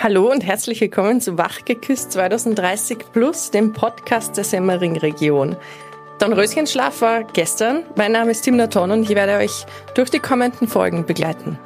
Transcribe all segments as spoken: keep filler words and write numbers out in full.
Hallo und herzlich willkommen zu Wachgeküsst zwanzig dreißig plus, dem Podcast der Semmering-Region. Dornröschenschlaf war gestern. Mein Name ist Timna Thon und ich werde euch durch die kommenden Folgen begleiten.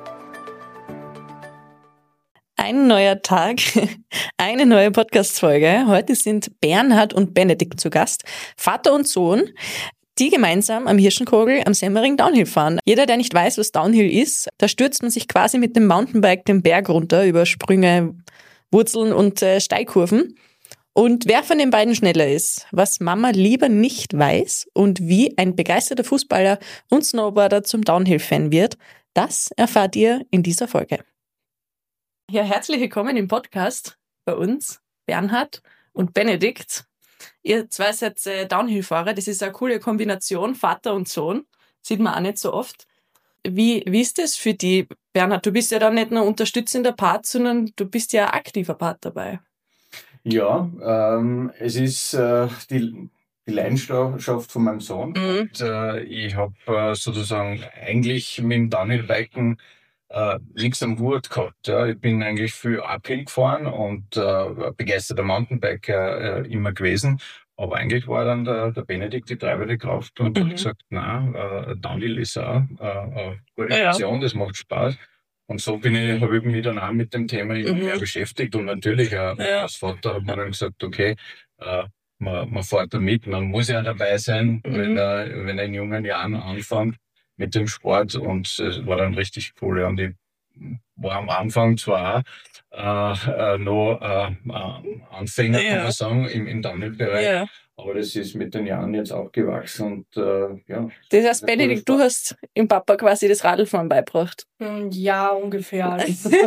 Ein neuer Tag, eine neue Podcast-Folge. Heute sind Bernhard und Benedikt zu Gast, Vater und Sohn, die gemeinsam am Hirschenkogel am Semmering Downhill fahren. Jeder, der nicht weiß, was Downhill ist, da stürzt man sich quasi mit dem Mountainbike den Berg runter über Sprünge, Wurzeln und äh, Steilkurven. Und wer von den beiden schneller ist, was Mama lieber nicht weiß und wie ein begeisterter Fußballer und Snowboarder zum Downhill-Fan wird, das erfahrt ihr in dieser Folge. Ja, herzlich willkommen im Podcast bei uns, Bernhard und Benedikt. Ihr zwei seid äh, Downhill-Fahrer, das ist eine coole Kombination, Vater und Sohn, sieht man auch nicht so oft. Wie, wie ist das für die, Bernhard? Du bist ja da nicht nur unterstützender Part, sondern du bist ja ein aktiver Part dabei. Ja, ähm, es ist äh, die, die Leidenschaft von meinem Sohn. Mhm. Und, äh, ich habe äh, sozusagen eigentlich mit dem Downhill-Biken äh, nichts am Hut gehabt. Ja. Ich bin eigentlich viel Uphill gefahren und äh, begeisterter Mountainbiker äh, immer gewesen. Aber eigentlich war dann der, der Benedikt die treibende Kraft und mhm. hat gesagt, nein, äh, Downhill ist auch äh, eine gute ja, Option, das macht Spaß. Und so bin ich, habe ich mich dann auch mit dem Thema immer mehr mhm. beschäftigt. Und natürlich auch ja. als Vater hat man dann gesagt, okay, äh, man, man fährt da mit, man muss ja dabei sein, mhm. wenn er, wenn er in jungen Jahren anfängt mit dem Sport. Und es war dann richtig cool. Ja. Und ich war am Anfang zwar auch äh, noch äh, Anfänger, ja. kann man sagen, im, im Downhill-Bereich. Ja. Aber das ist mit den Jahren jetzt auch gewachsen und äh, ja. Das heißt, Benedikt, du hast dem Papa quasi das Radlfahren beigebracht? Ja, ungefähr.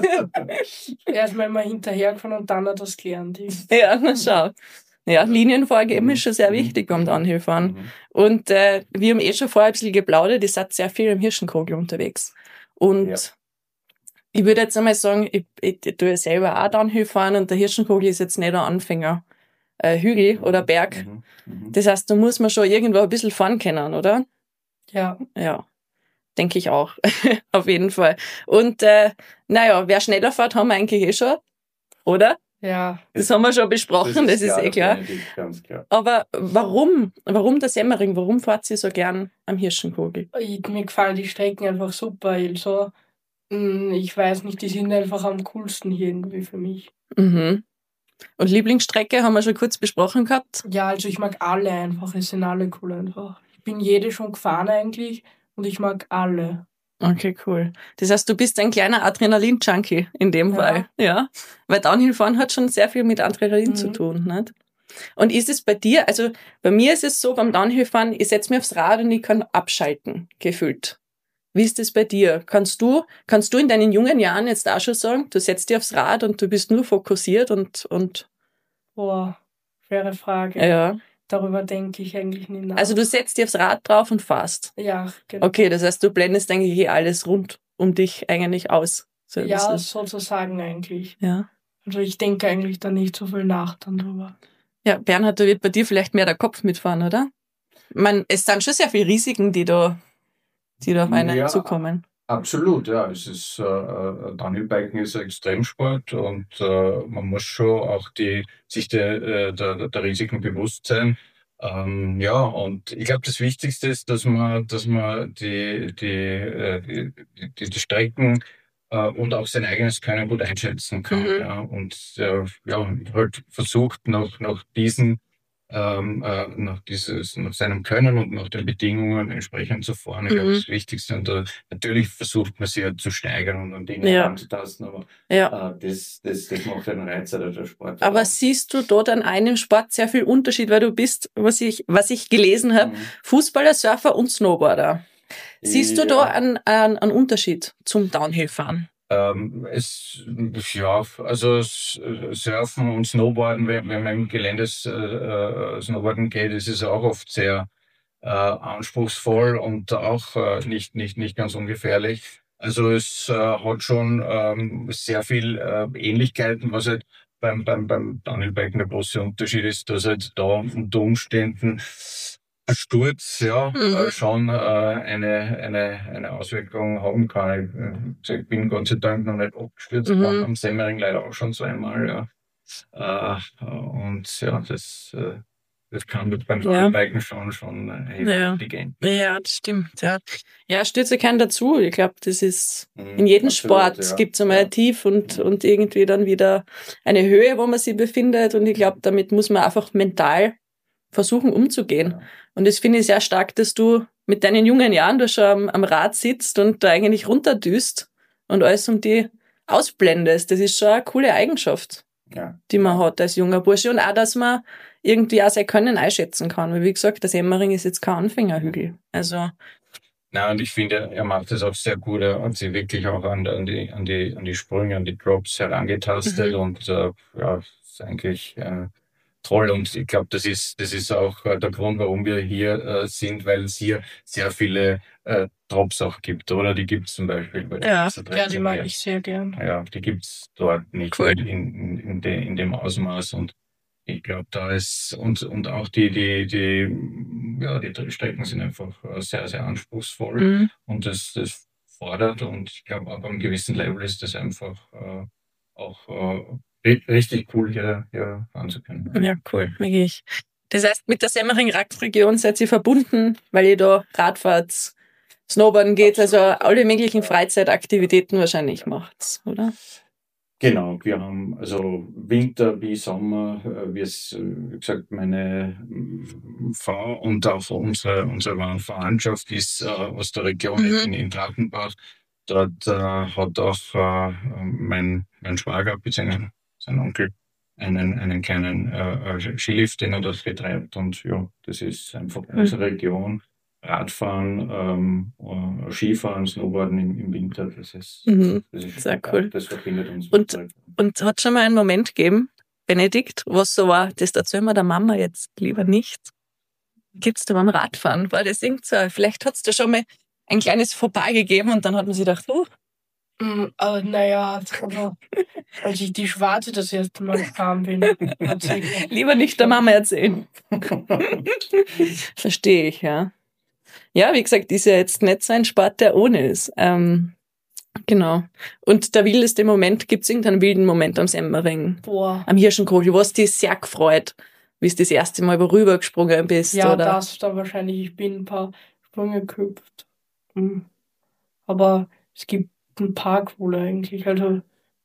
Erstmal mal hinterhergefahren und dann hat er das gelernt. Ja, na schau. Ja, Linienvorgeben mhm. ist schon sehr wichtig beim Downhillfahren. Mhm. Und äh, wir haben eh schon vorher ein bisschen geplaudert, ihr seid sehr viel im Hirschenkogel unterwegs. Und ja. ich würde jetzt einmal sagen, ich, ich, ich tue ja selber auch Downhill fahren und der Hirschenkogel ist jetzt nicht ein Anfänger. Äh, Hügel oder Berg. Mhm, mh. Das heißt, da muss man schon irgendwo ein bisschen fahren können, oder? Ja. Ja, denke ich auch. Auf jeden Fall. Und äh, naja, wer schneller fährt, haben wir eigentlich eh schon, oder? Ja. Das haben wir schon besprochen, das ist, das ist eh klar. Ganz klar. Aber warum? Warum der Semmering? Warum fahrt ihr so gern am Hirschenkogel? Ich, mir gefallen die Strecken einfach super. Also, ich weiß nicht, die sind einfach am coolsten hier irgendwie für mich. Mhm. Und Lieblingsstrecke haben wir schon kurz besprochen gehabt? Ja, also ich mag alle einfach, es sind alle cool einfach. Ich bin jede schon gefahren eigentlich und ich mag alle. Okay, cool. Das heißt, du bist ein kleiner Adrenalin-Junkie in dem ja. Fall. Ja. Weil Downhillfahren hat schon sehr viel mit Adrenalin mhm. zu tun, nicht? Und ist es bei dir, also bei mir ist es so, beim Downhillfahren, ich setze mich aufs Rad und ich kann abschalten, gefühlt. Wie ist das bei dir? Kannst du, kannst du in deinen jungen Jahren jetzt auch schon sagen, du setzt dich aufs Rad und du bist nur fokussiert und, und? Boah, schwere Frage. Ja. Darüber denke ich eigentlich nicht nach. Also du setzt dich aufs Rad drauf und fährst? Ja, genau. Okay, das heißt, du blendest eigentlich eh alles rund um dich eigentlich aus. So ja, sozusagen eigentlich. Ja. Also ich denke eigentlich da nicht so viel nach dann drüber. Ja, Bernhard, da wird bei dir vielleicht mehr der Kopf mitfahren, oder? Ich meine, es sind schon sehr viele Risiken, die da die da auf einen ja, zukommen. Absolut, ja. Es ist, äh, Downhillbiken ist ein Extremsport und äh, man muss schon auch die, sich der, der, der Risiken bewusst sein. Ähm, ja, und ich glaube, das Wichtigste ist, dass man, dass man die, die, die, die, die Strecken äh, und auch sein eigenes Können gut einschätzen kann. Mhm. Ja, und äh, ja, halt versucht, nach, nach diesen Ähm, äh, nach dieses, nach seinem Können und nach den Bedingungen entsprechend zu fahren. Ich mhm. glaube, das Wichtigste. Und da, natürlich versucht man sich ja zu steigern und an Dinge ja. anzutasten, aber ja. äh, das, das, das macht den Reiz der Sport. Aber auch. Siehst du dort an einem Sport sehr viel Unterschied, weil du bist, was ich, was ich gelesen habe, mhm. Fußballer, Surfer und Snowboarder. Siehst ja. du da einen, einen, einen Unterschied zum Downhillfahren? Ähm, es, ja, also Surfen und Snowboarden, wenn, wenn man im Gelände äh, Snowboarden geht, ist es auch oft sehr äh, anspruchsvoll und auch äh, nicht, nicht, nicht ganz ungefährlich. Also es äh, hat schon ähm, sehr viel äh, Ähnlichkeiten, was halt beim, beim, beim Downhillbiken der große Unterschied ist, dass halt da unter Umständen ein Sturz, ja, Mhm. äh, schon äh, eine, eine, eine Auswirkung haben kann. Ich, äh, ich bin Gott sei Dank noch nicht abgestürzt, Mhm. am Semmering leider auch schon zweimal, ja. Äh, und ja, das, äh, das kann beim Ja. Downhillbiken schon, schon äh, Ja. heftig gehen. Ja, das stimmt. Ja, ja Stürze kennen dazu. Ich glaube, das ist Mhm, in jedem absolut, Sport ja. gibt es einmal Ja. ein Tief und, und irgendwie dann wieder eine Höhe, wo man sich befindet. Und ich glaube, damit muss man einfach mental versuchen umzugehen. Ja. Und das finde ich sehr stark, dass du mit deinen jungen Jahren da schon am, am Rad sitzt und da eigentlich runterdüst und alles um die ausblendest. Das ist schon eine coole Eigenschaft, Ja. die man hat als junger Bursche. Und auch, dass man irgendwie auch sein Können einschätzen kann. Weil wie gesagt, der Semmering ist jetzt kein Anfängerhügel. Also, Na, und ich finde, er macht das auch sehr gut. Er hat sich wirklich auch an, an, die, an, die, an die Sprünge, an die Drops herangetastet Mhm. und äh, ja, ist eigentlich äh, toll. Und ich glaube, das ist, das ist auch äh, der Grund, warum wir hier äh, sind, weil es hier sehr viele äh, Drops auch gibt, oder? Die gibt es zum Beispiel bei der Ja. Pizza Ja, die dreizehn mag hier. ich sehr gern. Ja, die gibt es dort nicht Cool. in, in, in, de, in dem Ausmaß. Und ich glaube, da ist, und, und auch die, die, die, ja, die Strecken sind einfach äh, sehr, sehr anspruchsvoll. Mhm. Und das, das fordert. Und ich glaube, ab einem gewissen Level ist das einfach äh, auch äh, ri- richtig cool, hier, hier fahren zu können. Ja, cool, wirklich. Das heißt, mit der Semmering-Radregion seid ihr verbunden, weil ihr da Radfahrt, Snowboarden geht, also alle möglichen Freizeitaktivitäten wahrscheinlich macht, oder? Genau, wir haben also Winter wie Sommer, äh, wie es, äh, wie gesagt, meine mm, Frau und auch unsere, unsere Verwandtschaft ist äh, aus der Region Mhm. in, in Drachenbach. Dort äh, hat auch äh, mein, mein Schwager bzw. sein Onkel einen, einen kleinen äh, äh, Skilift, den er dort betreibt. Und ja, das ist einfach unsere Region. Radfahren, ähm, äh, Skifahren, Snowboarden im, im Winter, das ist, Mhm. das ist Sehr ja, cool. das verbindet uns. Und- mit der- Und hat schon mal einen Moment gegeben, Benedikt, was so war, das erzählen wir der Mama jetzt lieber nicht. Gibt's da beim Radfahren? War das irgend so, vielleicht hat's da schon mal ein kleines Fauxpas gegeben und dann hat man sich gedacht, oh, Mm, aber naja, also, als ich die Schwarze das erste Mal gefahren bin, hat sie lieber nicht der Mama erzählen. Verstehe ich, ja. Ja, wie gesagt, ist ja jetzt nicht so ein Sport, der ohne ist. Ähm, genau. Und der wildeste Moment, gibt's irgendeinen wilden Moment am Semmering, boah, am Hirschenkogel, wo es dich sehr gefreut, wie du das erste Mal rübergesprungen bist, ja, oder? das dann wahrscheinlich. Ich bin ein paar Sprünge gehüpft. Mm. Aber es gibt ein paar coole eigentlich. Also,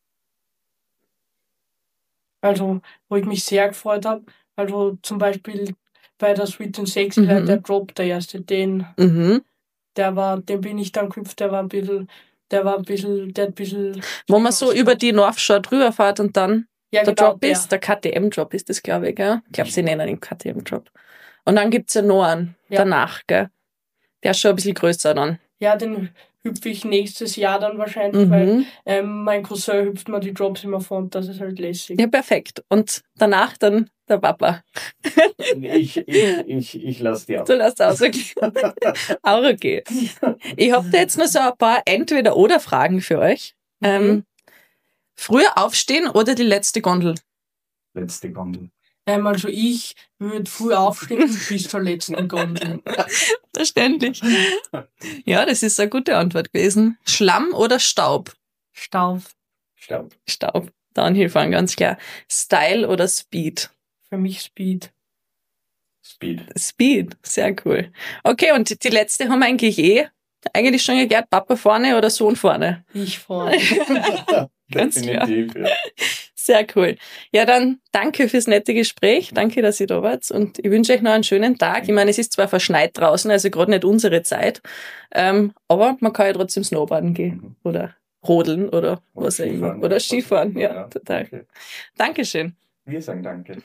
also, wo ich mich sehr gefreut habe. Also zum Beispiel bei der Sweet and Sexy, Mhm. der Drop, der erste, den, Mhm. der war, den bin ich dann gehüpft, der war ein bisschen, der war ein bisschen, der hat ein bisschen. Wo man so über die North Shore drüber fährt und dann Ja, der genau, Drop ist, der K T M-Drop ist das, glaube ich, gell? Ich glaube, sie nennen ihn K T M-Drop. Und dann gibt's ja noch einen Ja. danach, gell? Der ist schon ein bisschen größer dann. Ja, den hüpfe ich nächstes Jahr dann wahrscheinlich, weil Mhm. ähm, mein Cousin hüpft mir die Drops immer vor und das ist halt lässig. Ja, perfekt. Und danach dann der Papa. Ich, ich, ich, ich lasse die ab. Du lässt aus, okay. Auch okay. Ich habe da jetzt noch so ein paar Entweder-Oder-Fragen für euch. Mhm. Ähm, früher aufstehen oder die letzte Gondel? Letzte Gondel. Ähm, also ich würde früh aufstehen bis zur letzten Gondel. Verständlich. Ja, das ist eine gute Antwort gewesen. Schlamm oder Staub? Staub. Staub. Staub. Downhill fahren, ganz klar. Style oder Speed? Für mich Speed. Speed. Speed, sehr cool. Okay, und die letzte haben wir eigentlich eh eigentlich schon geklärt. Papa vorne oder Sohn vorne? Ich vorne. Ganz klar. Definitiv, ja. Sehr cool. Ja, dann danke fürs nette Gespräch. Danke, dass ihr da wart. Und ich wünsche euch noch einen schönen Tag. Ich meine, es ist zwar verschneit draußen, also gerade nicht unsere Zeit. Ähm, aber man kann ja trotzdem Snowboarden gehen. Oder rodeln oder Oder was auch immer. Skifahren, Oder ja. Skifahren. Ja, Ja, total. okay. Dankeschön. Wir sagen danke.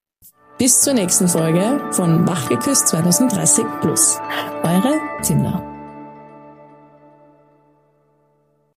Bis zur nächsten Folge von Wachgeküsst zwanzig dreißig Plus. Eure Tina.